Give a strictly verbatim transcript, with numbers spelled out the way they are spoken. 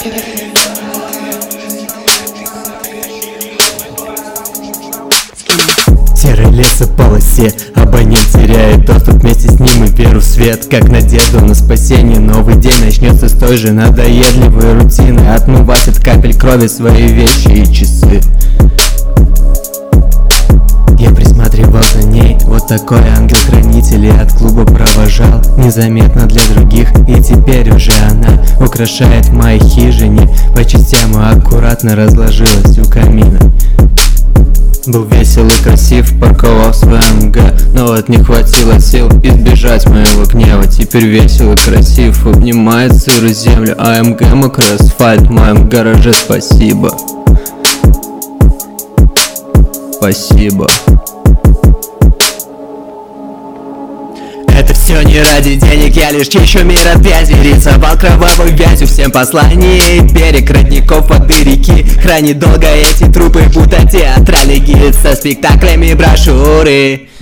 Серой лесополосе абонент теряет доступ, вместе с ним и веру в свет. Как надежду на спасение, новый день начнется с той же надоедливой рутины. Отмывать от капель крови свои вещи и часы. Я присматривал за ней, вот такой ангел-хранитель, и от клуба провожал незаметно для других. И теперь уже она украшает в моей хижине, по частям и аккуратно разложилась у камина. Был весел и красив, парковал свой АМГ, но вот не хватило сил избежать моего гнева. Теперь весел и красив, обнимает сырую землю, АМГ мокрый асфальт в моем гараже. Спасибо. Спасибо. Это все не ради денег, я лишь чищу мир от грязи. Рисовал кровавой вязью всем послание. Берег родников, воды реки хранит долго эти трупы, будто театральный гид со спектаклями брошюры.